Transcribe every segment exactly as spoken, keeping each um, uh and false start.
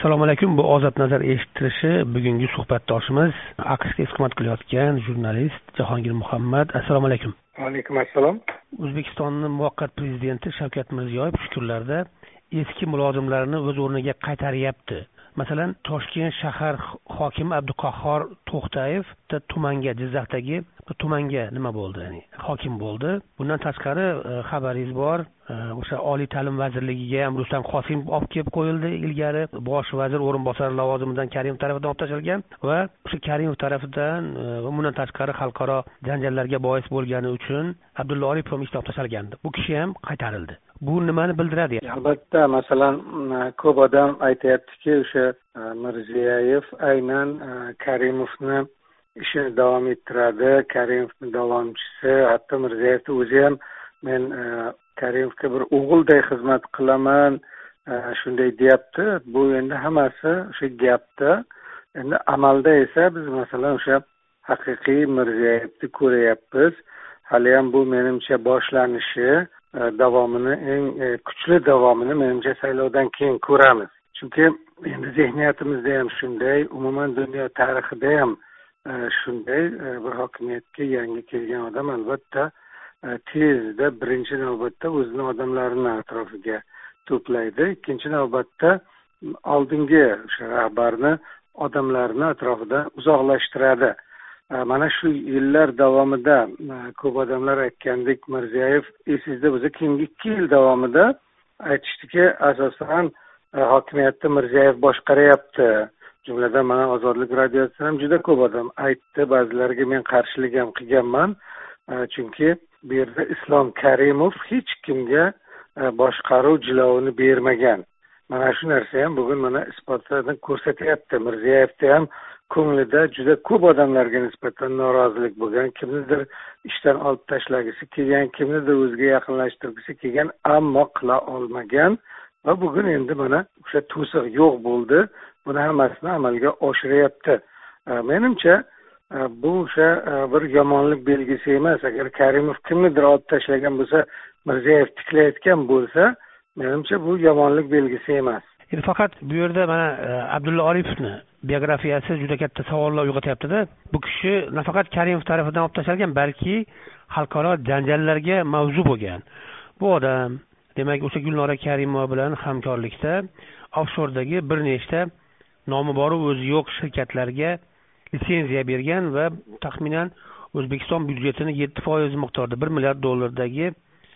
Assalomu alaykum. Bu Ozod nazar eshittirishi bugungi suhbatdoshimiz AQShga xizmat qilayotgan jurnalist Jahongir Muhammad. Assalomu alaykum. Alaykum assalom. O'zbekistonning muvaqqat prezidenti Shavkat Mirziyoyev shu kunlarda eski mulozimlarni o'z o'rniga qaytaryapti. Masalan, Toshkent shahar hokimi Abduqahhor To'xtayev tumanga, Jizzaxdagi tumanga nima bo'ldi? Ya'ni hokim bo'ldi. Bundan tashqari xabaringiz bor, o'sha Oliy ta'lim vazirligiga ham Rustam Qosimov olib kelib qo'yildi ilgari. Bosh vazir o'rinbosari lavozimidan Karimov tomonidan olib tashlgan va o'sha Karimov tomonidan va bundan tashqari xalqaro janjallarga bois bo'lgani uchun Abdulla Oripov ham ishdan olib tashlgandi. Bu kishi ham qaytarildi. Bu nimani bildiradi? Albatta, masalan, ko'p odam aytayaptiki, o'sha Mirziyoyev aynan Karimovni ishini davom ettiradi, Karimovning davomchisi, hatto Mirziyoyev o'zi ham men Karimovga bir o'g'ilday xizmat qilaman, shunday deyapti. Bu endi hammasi o'sha gapda. Endi amalda esa biz masalan o'sha haqiqiy Mirziyoyevni ko'ryapmiz. Hali ham bu menimcha boshlanishi, davomini eng kuchli davomini menimcha saylovdan keyin ko'ramiz. Chunki endi zehniyatimizda ham shunday, umuman dunyo tarixida ham shunday, bir hokimiyatga yangi kelgan odam albatta tezda birinchi navbatda o'zini odamlarini atrofiga to'playdi, ikkinchi navbatda oldingi o'sha rahbarni odamlarini atrofidan uzoqlashtiradi. Mana shu yillar davomida ko'p odamlar aytgandek, Mirziyoyev esingizda bo'lsa, keyingi ikki yil davomida aytishdiki, asosan hokimiyatni Mirziyoyev boshqaryapti. Jumladan mana Ozodlik radiosida ham juda ko'p odam aytdi, ba'zilariga men qarshilik ham qilganman. Chunki bu yerda Islom Karimov hech kimga boshqaruv jilovini bermagan. Mana shu narsa ham bugun mana isbotlardan ko'rsatyapti. Mirziyoyevda ham ko'nglida juda ko'p odamlarga nisbatan norozilik bo'lgan, kimnidir ishdan olib tashlagisi kelgan, kimnidir o'ziga yaqinlashtirgisi kelgan, ammo qila olmagan va bugun endi mana o'sha to'siq yo'q bo'ldi. Buni hammasini amalga oshiryapti. Menimcha bu o'sha bir yomonlik belgisi emas. Agar Karimov kimnidir olib tashlagan bo'lsa, Mirziyoyev tiklayotgan bo'lsa, menimcha bu yomonlik belgisi emas. Endi faqat bu yerda mana Abdulla Oripovni biografiyasi juda katta savollar uyg'otyapti-da. Bu kishi nafaqat Karimov tomonidan olib tashlgan, balki xalqaro janjallarga mavzu bo'lgan. Bu odam, demak, o'sha Gulnora Karimova bilan hamkorlikda offshordagi bir nechta nomi bor o'zi yo'q shirkatlarga litsenziya bergan va taxminan O'zbekiston byudjetini yetti foiz miqdorda bir milliard dollardagi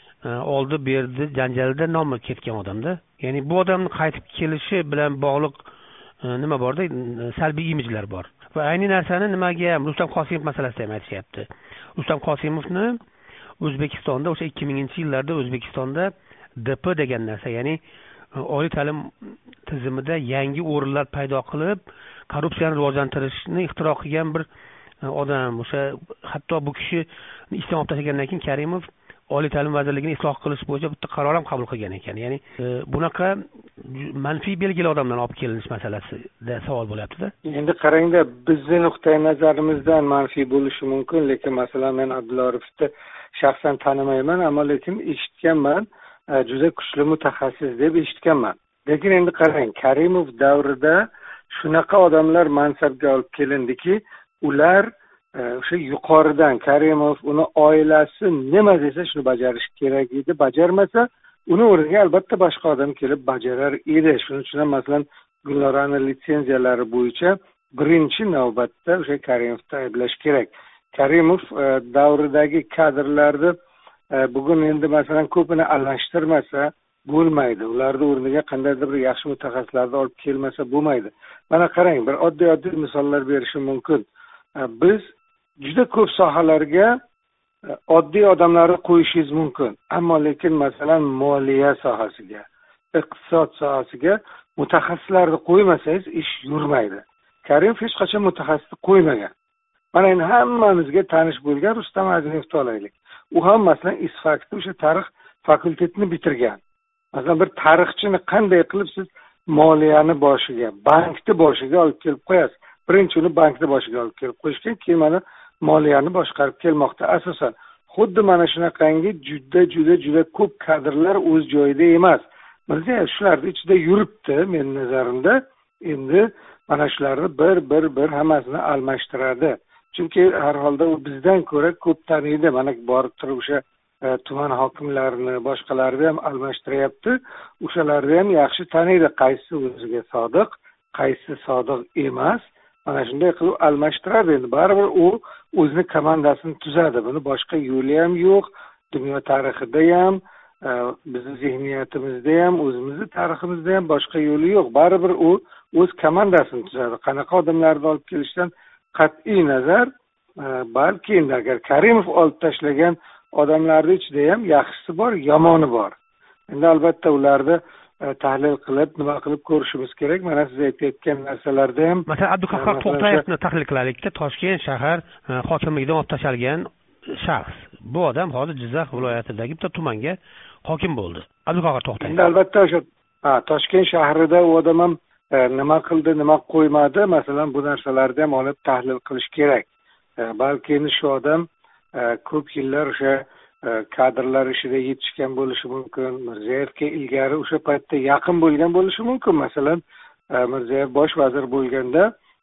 oldi berdi janjalida nomi ketgan odamda. Ya'ni bu odamning qaytib kelishi bilan bog'liq nima borda, salbiy imijlar bor. Va ayni narsani nimaga Rustam Qosimov masalasida ham aytishyapti. Rustam Qosimovni O'zbekistonda o'sha ikki minginchi yillarda O'zbekistonda D P degan narsa, ya'ni oliy ta'lim tizimida yangi o'rinlar paydo qilib, korrupsiyani rivojlantirishni ixtiro qilgan bir odam. O'sha hatto bu kishi ishdan olib tashlagandan keyin Karimov Oliy ta'lim vazirligini isloh qilish bo'yicha bitta qaror ham qabul qilgan ekan. Ya'ni bunaqa manfiy belgili odamlarni olib kelinish masalasida savol bo'lyapti-da. Endi qarangda, bizning nuqtai nazarimizdan manfiy bo'lishi mumkin, lekin masalan men Abdulla Oripovni shaxsan tanimayman, ammo lekin eshitganman, juda kuchli mutaxassis deb eshitganman. Lekin endi qarang, Karimov davrida shunaqa odamlar mansabga olib kelindiki, ular o'sha yuqoridan Karimov uni oilasi nima desa shuni bajarish kerak edi, bajarmasa uni o'rniga albatta boshqa odam kelib bajarar edi. Shuning uchun ham masalan Gulnoraning litsenziyalari bo'yicha birinchi navbatda o'sha Karimovni ayblash kerak. Karimov davridagi kadrlarni bugun endi masalan ko'pini almashtirmasa bo'lmaydi. Ularning o'rniga qandaydir bir yaxshi mutaxassislarni olib kelmasa bo'lmaydi. Mana qarang, bir oddiy oddiy misollar berishim mumkin. Biz juda ko'p sohalarga oddiy odamlarni qo'yishingiz mumkin, ammo lekin masalan moliya sohasiga, iqtisod sohasiga mutaxassislarni qo'ymasangiz ish yurmaydi. Karimov hech qachon mutaxassisni qo'ymagan. Mana endi hammamizga tanish bo'lgan Rustam Azimovni olaylik. U ham masalan Isfakda o'sha tarix fakultetini bitirgan. Masalan bir tarixchini qanday qilib siz moliyani boshiga, bankni boshiga olib kelib qo'yasiz? Birinchi uni bankni boshiga olib kelib qo'yishgan, keyin mana moliyani boshqarib kelmoqda. Asosan xuddi mana shunaqangi juda juda juda ko'p kadrlar o'z joyida emas. Mirziyoyev shularning ichida yuribdi, men nazarimda. endi mana shularni bir bir bir hammasini almashtiradi. Chunki har holda u bizdan ko'ra ko'p taniydi. Mana borib turib o'sha tuman hokimlarini, boshqalarni ham almashtiryapti. O'shalarni ham yaxshi taniydi, qaysi o'ziga sodiq, qaysi sodiq emas. Mana shunday qilib almashtiradi. Endi baribir u o'zini komandasini tuzadi. Buni boshqa yo'li ham yo'q. Dunyo tarixida ham, bizning zehniyatimizda ham, o'zimizning tariximizda ham boshqa yo'li yo'q. Baribir u o'z komandasini tuzadi. Qanaqa odamlarni olib kelishdan qat'iy nazar, balki endi agar Karimov olib tashlagan odamlarning ichida ham yaxshisi bor, yomoni bor. Endi albatta ularni tahlil qilib, nima qilib ko'rishimiz kerak. Mana siz aytayotgan narsalarda ham, masalan, Abduqahhor To'xtayevni tahlil qilaylikda. Toshkent shahar hokimligidan olib tashalgan shaxs. Bu odam hozir Jizzax viloyatidagi bitta tumanga hokim bo'ldi. Abduqahhor To'xtayev. Endi albatta o'sha Toshkent shahrida u odam ham nima qildi, nima qo'ymadi, masalan, bu narsalarni ham olib tahlil qilish kerak. Balki endi shu odam ko'p yillar o'sha kadrlar ishida yetishgan bo'lishi mumkin. Mirziyoyevga ilgari o'sha paytda yaqin bo'lgan bo'lishi mumkin. Masalan, Mirziyoyev bosh vazir bo'lganda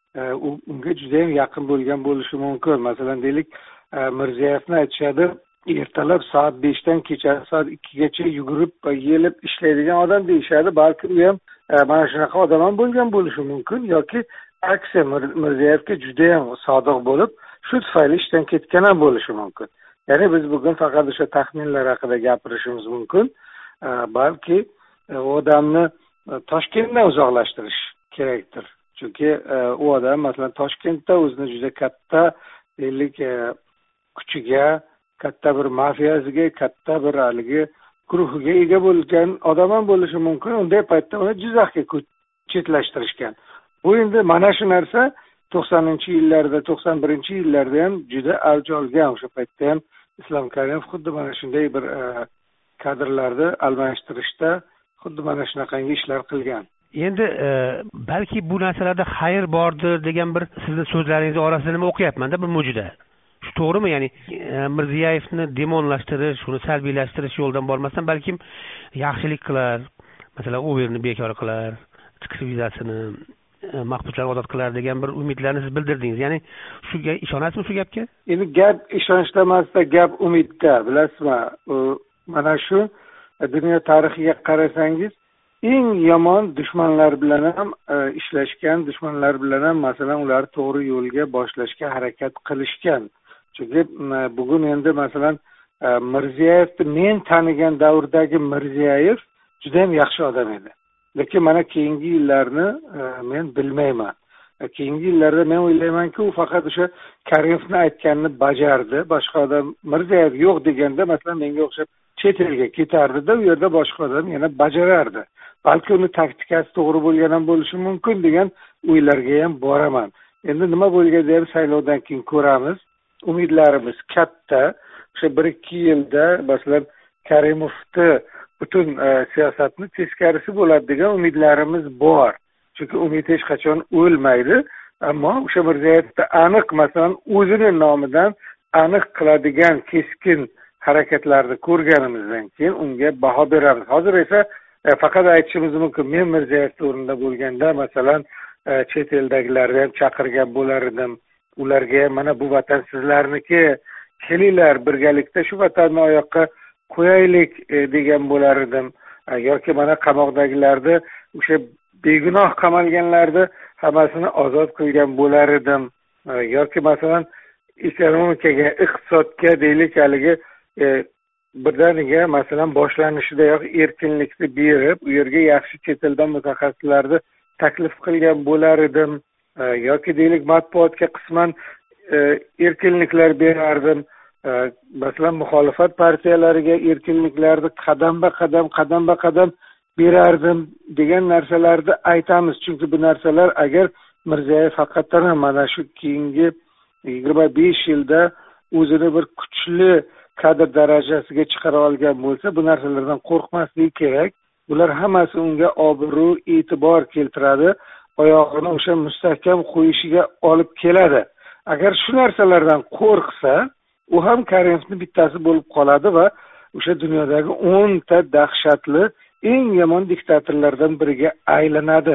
unga juda ham yaqin bo'lgan bo'lishi mumkin. Masalan, deylik, Mirziyoyevni aytishadi, ertalab soat beshdan kechasi soat ikkigacha yugurib, yelib ishlaydigan odam deyishadi. Balki u ham mana shunaqa odam ham bo'lgan bo'lishi mumkin yoki aksi Mirziyoyevga juda ham sodiq bo'lib, shu tufayli ishdan ketgan ham bo'lishi mumkin. Ya'ni biz bugun faqat o'sha taxminlar haqida gapirishimiz mumkin. Balki u odamni Toshkentdan uzoqlashtirish kerakdir. Chunki u odam masalan Toshkentda o'zini juda katta, deylik, kuchiga, katta bir mafiyasiga, katta bir haligi guruhiga ega bo'lgan odam ham bo'lishi mumkin. Unday paytda uni Jizzaxga chetlashtirishgan. Bu endi mana shu narsa to'qsoninchi yillarda, to'qson birinchi yillarda ham juda avj olgan. O'sha paytda ham Islom Karimov xuddi mana shunday bir kadrlarni almashtirishda xuddi mana shunaqangi ishlar qilgan. Endi balki bu narsalarda xayr bordir degan bir sizni so'zlaringiz orasida nima o'qiyapman-da, bir mo'jiza. Shu to'g'rimi? Ya'ni Mirziyoyevni demonlashtirish, uni salbiylashtirish yo'ldan bormasdan balkim yaxshilik qilar. Masalan, Uberni bekor qilar, chiqish vizasini mahbuslar ozod qilar degan bir umidlarni siz bildirdingiz. Ya'ni shunga ishonasizmi, shu gapga? Endi gap ishonchda emasda, gap umidda, bilasizmi? Mana shu dunyo tarixiga qarasangiz, eng yomon dushmanlar bilan ham ishlashgan, dushmanlar bilan ham masalan ular to'g'ri yo'lga boshlashga harakat qilishgan. Chunki bugun endi masalan Mirziyoyevni men tanigan davrdagi Mirziyoyev juda ham yaxshi odam edi. Lekin mana keyingi yillarni men bilmayman. Keyingi yillarda men o'ylaymanki, u faqat o'sha Karimovni aytganini bajardi. Boshqa odam Mirziyoyev yo'q deganda, masalan, menga o'xshab chet elga ketardi-da, u yerda boshqa odam yana bajarardi. Balki uni taktikasi to'g'ri bo'lgan ham bo'lishi mumkin degan o'ylarga ham boraman. Endi nima bo'lganda ham saylovdan keyin ko'ramiz. Umidlarimiz katta. O'sha bir ikki yilda masalan Karimovni butun siyosatni teskarisi bo'ladi degan umidlarimiz bor. Chunki umid hech qachon o'lmaydi. Ammo o'sha Mirziyoyevda aniq masalan o'zini nomidan aniq qiladigan keskin harakatlarni ko'rganimizdan keyin unga baho beramiz. Hozir esa faqat aytishimiz mumkin, men Mirziyoyev o'rnida bo'lganda masalan chet eldagilarni ham chaqirgan bo'lar edim. Ularga mana bu vatan sizlarniki, kelinglar birgalikda shu vatanni oyoqqa qo'yaylik degan bo'lar edim. Yoki mana qamoqdagilarni, o'sha begunoh qamalganlarni hammasini ozod qilgan bo'lar edim. Yoki masalan ekonomikaga, iqtisodga deylik haligi birdaniga masalan boshlanishidayoq erkinlikni berib, u yerga yaxshi chet eldan mutaxassislarni taklif qilgan bo'lar edim. Yoki deylik matbuotga qisman erkinliklar berardim. Masalan muxolifat partiyalariga erkinliklarni qadamba qadam qadamba qadam berardim degan narsalarni aytamiz. Chunki bu narsalar agar Mirziyoyev haqiqatan mana shu keyingi yigirma besh yilda o'zini bir kuchli kadr darajasiga chiqara olgan bo'lsa, bu narsalardan qo'rqmasligi kerak. Bular hammasi unga obro', e'tibor keltiradi, oyog'ini o'sha mustahkam qo'yishiga olib keladi. Agar shu narsalardan qo'rqsa, u ham Karimovning bittasi bo'lib qoladi va o'sha dunyodagi o'nta dahshatli eng yomon diktatorlardan biriga aylanadi.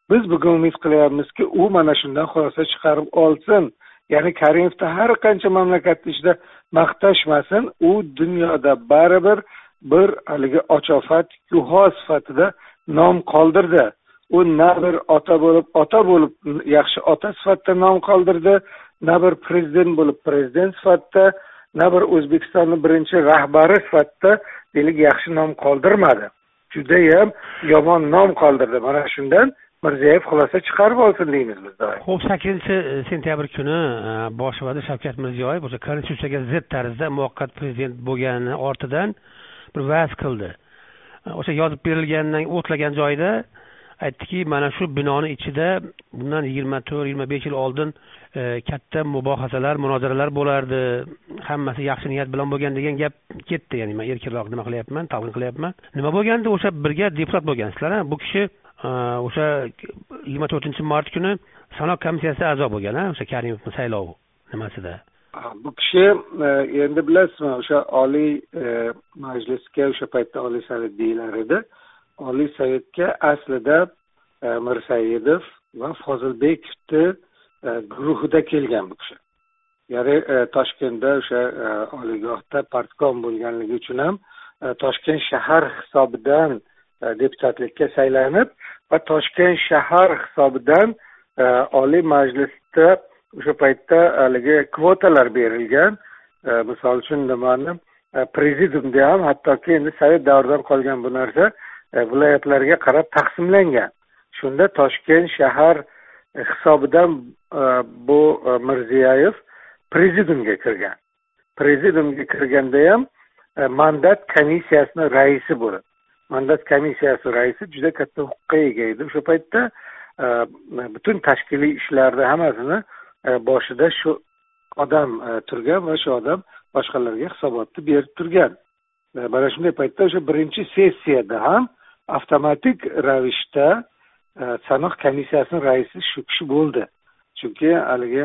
biz bugun umid qilyapmizki u mana shundan xulosa chiqarib olsin. ya'ni Karimovni har qancha mamlakat ichida maqtashmasin, u dunyoda baribir bir haligi ochofat guho sifatida nom qoldirdi. U na bir ota bo'lib ota bo'lib yaxshi ota sifatida nom qoldirdi, na bir prezident bo'lib prezident sifatida, na bir O'zbekistonning birinchi rahbari sifatida deylik yaxshi nom qoldirmadi. Judayam yomon nom qoldirdi. Mana shundan Mirziyoyev xulosa chiqarib olsin deymiz biz doim. Xo'p, sakkizinchi sentyabr kuni bosh vazir Shavkat Mirziyoyev o'sha konstitutsiyaga zid tarzda muvaqqat prezident bo'lgani ortidan bir va'z qildi. O'sha yozib berilgandan o'tlagan joyda aytdiki, mana shu binoni ichida bundan yigirma to'rt yigirma besh yil oldin e, katta mubohasalar, munozaralar bo'lardi. Hammasi yaxshi niyat bilan bo'lgan degan gap ketdi. Ya'ni men erkinroq nima qilyapman, talqin qilyapman. Nima bo'lganda o'sha birga deputat bo'lgansizlar, ha? Bu kishi o'sha yigirma to'rtinchi mart kuni sanoq komissiyasi a'zo bo'lgan, ha, o'sha Karimovning saylovi nimasida. Bu kishi endi bilasizmi, o'sha Oliy Majlisga o'sha paytda Oliy Sovet deyilar edi. Oliy Sovetga aslida Mirsaidov va Fozilbekovni guruhida kelgan bu kishi. Ya'ni Toshkentda o'sha oliygohda partkom bo'lganligi uchun ham Toshkent shahar hisobidan deputatlikka saylanib va Toshkent shahar hisobidan Oliy Majlisda o'sha paytda haligi kvotalar berilgan. Misol uchun nimani prezidiumda ham hattoki endi Sovet davridan qolgan bu narsa viloyatlarga qarab taqsimlangan. Shunda Toshkent shahar hisobidan bu Mirziyoyev prezidiumga kirgan. Prezidiumga kirganda ham mandat komissiyasining raisi bo'ldi. Mandat komissiyasi raisi juda katta huquqqa ega edi. O'sha paytda butun tashkiliy ishlarda hammasini boshida shu odam turgan va shu odam boshqalarga hisobotni berib turgan. Mana shunday paytda o'sha birinchi sessiyada ham avtomatik ravishda sanoq komissiyasining raisi shu kishi bo'ldi. Chunki haligi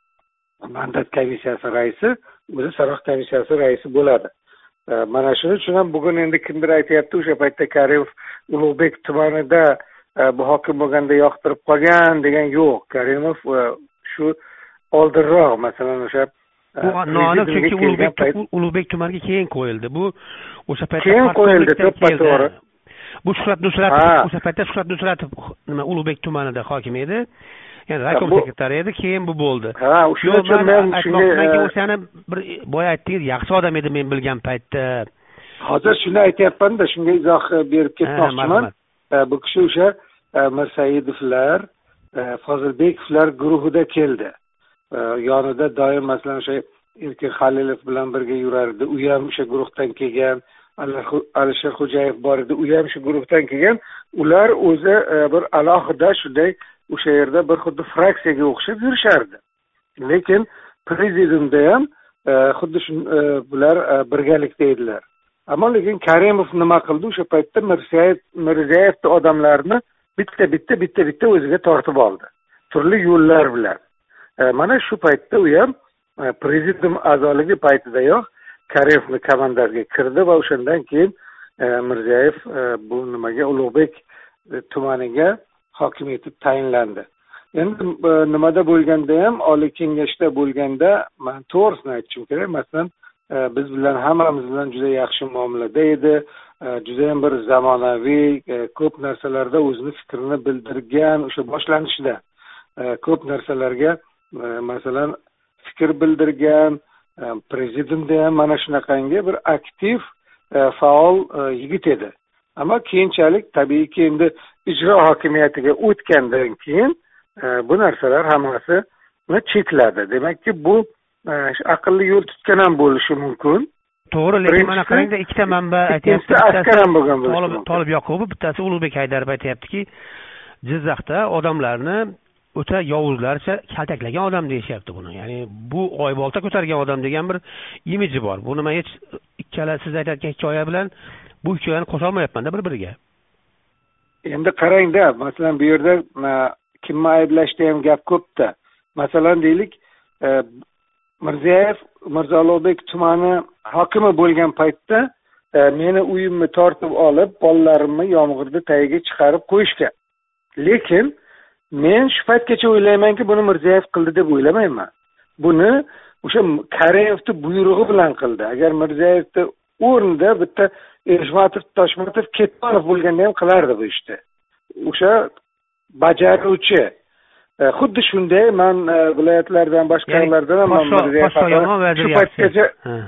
mandat komissiyasi raisi o'zi sanoq komissiyasi raisi bo'ladi. Mana shuning uchun ham bugun endi kimdir aytayapti, o'sha paytda Karimov Ulug'bek tumanida bu hokim bo'lganda yoqtirib qolgan degan yo'q. Karimov shu oldinroq, masalan, o'sha bu noaniq, chunki Ulug'bek Ulug'bek tumaniga keyin qo'yildi. Bu o'sha paytda keyin qo'yildi, to'ppa-to'g'ri. Bu Shuhrat Nusratov, o'sha paytda Shuhrat Nusratov nima Ulug'bek tumanida hokim edi. Ya'ni raykom sekretari edi, keyin bu bo'ldi. Ha, o'sha uchun men shunga o'shani bir boya aytdingiz, yaxshi odam edi men bilgan paytda. Hozir shuni aytayapman-da, shunga izoh berib ketmoqchiman. Bu kishi o'sha Mirsaidovlar, Fozilbekovlar guruhida keldi. Yonida doim masalan o'sha Erkin Halilov bilan birga yurardi. U ham o'sha guruhdan kelgan. Alisher Xo'jayev bor edi, u ham shu guruhdan kelgan. Ular o'zi bir alohida shunday o'sha yerda bir xuddi fraksiyaga o'xshab yurishardi. Lekin prezidiumda ham xuddi shu bular birgalikda edilar. Ammo lekin Karimov nima qildi? O'sha paytda Mirziyoyev Mirziyoyevning odamlarini bitta-bitta bitta-bitta o'ziga tortib oldi. Turli yo'llar bilan. Mana shu paytda u ham prezidium a'zoligi paytidayoq Karimovni komandasiga kirdi va o'shandan keyin Mirziyoyev bu nimaga Ulug'bek tumaniga hokim etib tayinlandi. Endi nimada bo'lganda ham, Oliy Kengashda bo'lganda, men to'g'risini aytishim kerak. Masalan, biz bilan hammamiz bilan juda yaxshi muomalada edi. Juda ham bir zamonaviy, ko'p narsalarda o'zini fikrini bildirgan, o'sha boshlanishida ko'p narsalarga masalan fikr bildirgan, prezidiumda ham mana shunaqangi bir aktiv, faol yigit edi. Ammo keyinchalik tabiiyki endi ijro hokimiyatiga o'tgandan keyin bu narsalar hammasi chekladi. Demakki bu aqlli yo'l tutgan ham bo'lishi mumkin. To'g'ri, lekin mana qarangda, ikkita manba aytayapti. Askar ham bo'lgan bo'lishi. Tolib Yoqubov, bittasi Ulug'bek Haydarov aytayaptiki, Jizzaxda odamlarni o'ta yovuzlarcha kaltaklagan odam deyishyapti buni. Ya'ni bu oybolta ko'targan odam degan bir imiji bor. Buni men hech ikkala siz aytayotgan hikoya bilan bu hikoyani qo'sha olmayapman-da bir-biriga. Endi qarangda, masalan bu yerda kimni ayblashda ham gap ko'pda. Masalan deylik, Mirziyoyev Mirzo Ulug'bek tumani hokimi bo'lgan paytda meni uyimni tortib olib, bolalarimni yomg'irda tagiga chiqarib qo'yishgan. Lekin men shu paytgacha o'ylaymanki, buni Mirziyoyev qildi deb o'ylamayman. Buni o'sha Karimovning buyrug'i bilan qildi. Agar Mirziyoyevning o'rnida bitta Eshmatov, Toshmatov, Ketmonov bo'lganda ham qilardi bu ishni. O'sha bajaruvchi. Xuddi shunday men viloyatlardan, boshqalardan ham Mirziyoyev shu paytgacha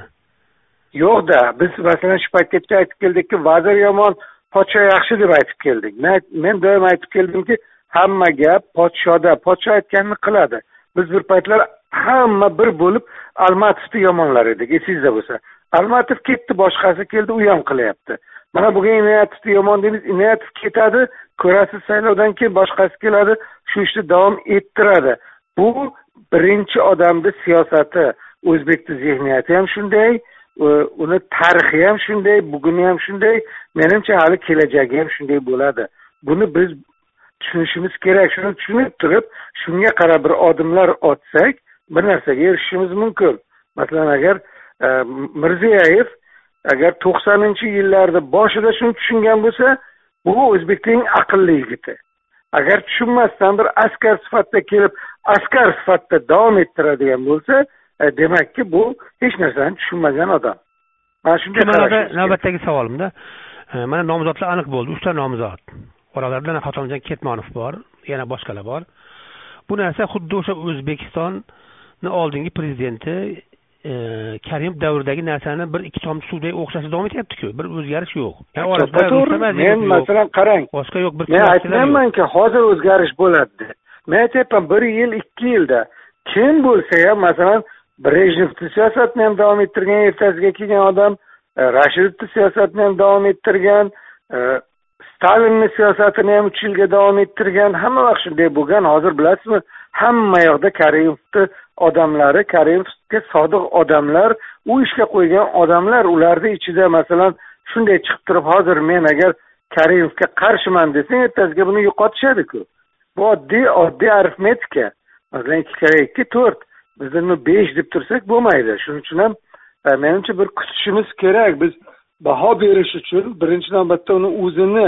yo'qda, biz masalan shu paytgacha aytib keldikki, vazir yomon, podsho yaxshi deb aytib keldik. Men men doim aytib keldimki, hamma gap podshoda, podsho aytganini qiladi. Biz bir paytlar hamma bir bo'lib Almatovni yomonlar edik, esingizda bo'lsa. Almatov ketdi, boshqasi keldi, u ham qilyapti. Mana bugun Inoyatovni yomon deymiz, Inoyatov ketadi, ko'rasiz saylovdan keyin boshqasi keladi, shu ishni davom ettiradi. Bu birinchi odamning siyosati, o'zbekning zehniyati ham shunday, uni tarixi ham shunday, buguni ham shunday, menimcha hali kelajagi ham shunday bo'ladi. Buni biz tushunishimiz kerak. Shuni tushunib turib, shunga qarab bir odamlar otsak, bir narsaga erishishimiz mumkin. Masalan, agar e, Mirziyoyev agar to'qsoninchi yillarda boshida shuni tushungan bo'lsa, bu o'zbekning aqlli yigiti. Agar tushunmasdan bir askar sifatida kelib, askar sifatida davom ettiradigan bo'lsa, e, demakki bu hech narsani tushunmagan odam. Mana shunday qarashim. Navbatdagi savolimda, e, mana nomzodlar aniq bo'ldi, uchta nomzod. Oralarida Xotirjam Ketmonov bor, yana boshqalar bor. Bu narsa xuddi o'sha O'zbekistonning oldingi prezidenti e, Karimov davridagi narsani bir ikki tomchi suvdek o'xshashda davom etyapti-ku. Bir o'zgarish yo'q. Yani orasida men masalan qarang. Boshqa yo'q, bir men aytmaymanki, hozir o'zgarish bo'ladi. Men aytyapman, bir yil, ikki yilda kim bo'lsa ham, masalan, Brejnevning siyosatini ham davom ettirgan, ertasiga kelgan odam, Rashidovning siyosatini ham davom ettirgan, Stalinning siyosatini ham uch yilga davom ettirgan, hamma vaqt shunday bo'lgan. Hozir bilasizmi, hamma yoqda Karimovning odamlari, Karimovga sodiq odamlar, u ishga qo'ygan odamlar, ularning ichida masalan shunday chiqib turib, hozir men agar Karimovga qarshiman desang, ertasiga buni yo'qotishadi-ku. Bu oddiy, oddiy arifmetika. Masalan, ikki kare ikki to'rt. Biz uni besh deb tursak bo'lmaydi. Shuning uchun ham menimcha bir kutishimiz kerak. Biz baho berish uchun birinchi navbatda uni o'zini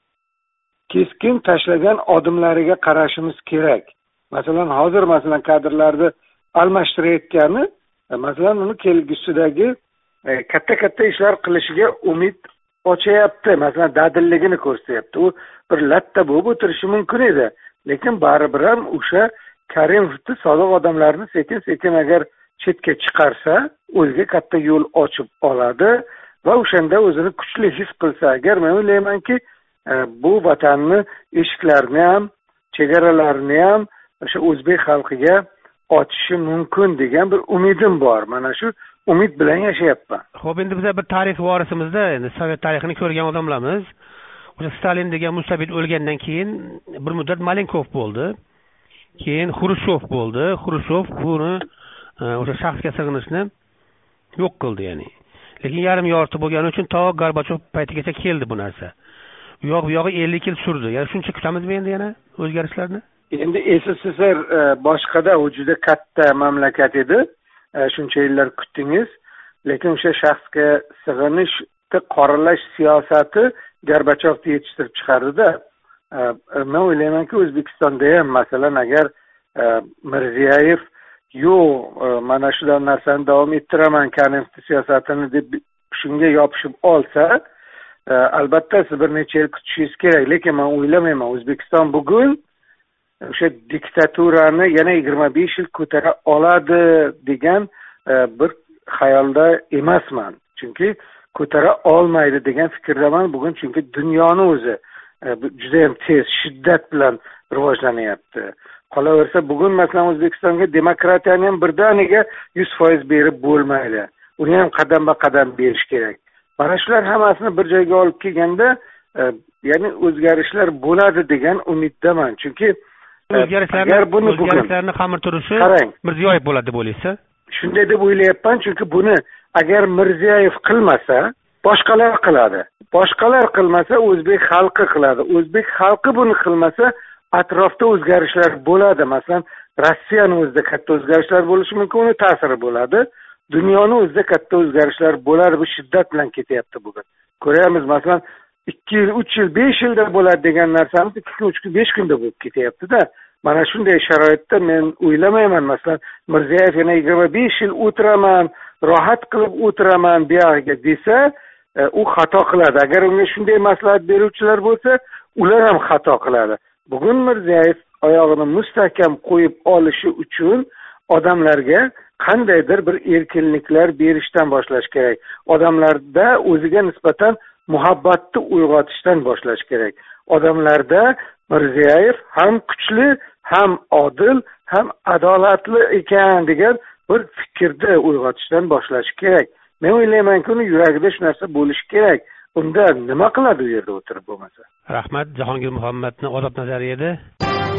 keskin tashlagan odamlariga qarashimiz kerak. Masalan, hozir masalan kadrlarni almashtirayotgani, masalan, uni kelgusidagi katta-katta ishlar qilishiga umid ochyapti. Masalan, dadilligini ko'rsatyapti. U bir latta bo'lib o'tirishi mumkin edi. Lekin baribir ham o'sha Karimovni sodiq odamlarni sekin-sekin agar chetga chiqarsa, o'ziga katta yo'l ochib oladi va o'shanda o'zini kuchli his qilsa, agar men o'ylaymanki, bu vatanni eshiklarini ham, chegaralarini ham o'sha o'zbek xalqiga ochishi mumkin degan bir umidim bor. Mana shu umid bilan yashayapman. Xo'p, endi biz bir tarix vorisimizda, endi Sovet tarixini ko'rgan odamlarmiz. O'sha Stalin degan mustabid o'lgandan keyin bir muddat Malenkov bo'ldi. Keyin Xrushchev bo'ldi. Xrushchev buni o'sha shaxsga sig'inishni yo'q qildi, ya'ni. Lekin yarim yorti bo'lgani uchun to Gorbachev paytigacha keldi bu narsa. U yoq bu yog'i ellik yil surdi. Ya'ni shuncha kutamizmi endi yana o'zgarishlarni? Endi S S S R boshqada u juda katta mamlakat edi. Shuncha yillar kutdingiz. Lekin o'sha shaxsga sig'inishni qoralash siyosati Gorbachevni yetishtirib chiqardi-da. Men o'ylaymanki, O'zbekistonda ham masalan agar Mirziyoyev yo'q, mana shu narsani davom ettiraman, Karimovning siyosatini deb shunga yopishib olsa, albatta siz bir necha yil kutishingiz kerak. Lekin men o'ylamayman, O'zbekiston bugun o'sha diktaturani yana yigirma besh yil ko'tara oladi degan bir xayolda emasman. Chunki ko'tara olmaydi degan fikrdaman bugun, chunki dunyoni o'zi juda ham tez, shiddat bilan rivojlanyapti. Qolaversa, bugun masalan O'zbekistonga demokratiyani ham birdaniga yuz foiz berib bo'lmaydi. Uni ham qadam-qadam berish kerak. Mana shular hammasini bir joyga olib kelganda, ya'ni o'zgarishlar bo'ladi degan umiddaman. Chunki o'zgarishlarni o'zgarishlarni xamirturushi Mirziyoyev bo'ladi deb o'ylaysiz? Shunday deb o'ylayapman, chunki buni agar Mirziyoyev qilmasa, boshqalar qiladi. Boshqalar qilmasa, o'zbek xalqi qiladi. O'zbek xalqi buni qilmasa, atrofda o'zgarishlar bo'ladi. Masalan, Rossiyani o'zida katta o'zgarishlar bo'lishi mumkin, uni ta'siri bo'ladi. Dunyoni o'zida katta o'zgarishlar bo'ladi. Bu shiddat bilan ketyapti bugun. Ko'ryapmiz, masalan, ikki yil, uch yil, besh yilda bo'ladi degan narsamiz ikki kun, uch kun, besh kunda bo'lib ketyapti-da. mana shunday sharoitda men o'ylamayman, masalan, Mirziyoyev yana yigirma besh yil o'tiraman, rohat qilib o'tiraman buyog'iga desa, u xato qiladi. Agar unga shunday maslahat beruvchilar bo'lsa, ular ham xato qiladi. Bugun Mirziyoyev oyog'ini mustahkam qo'yib olishi uchun odamlarga qandaydir bir erkinliklar berishdan boshlash kerak. Odamlarda o'ziga nisbatan muhabbatni uyg'otishdan boshlash kerak. Odamlarda Mirziyoyev ham kuchli, ham odil, ham adolatli ekan degan bir fikrni uyg'otishdan boshlash kerak. Men o'ylaymanki, uni yuragida shu narsa bo'lishi kerak. Unda nima qiladi u yerda o'tirib bo'lmasa? Rahmat, Jahongir Muhammadning odob nazari edi.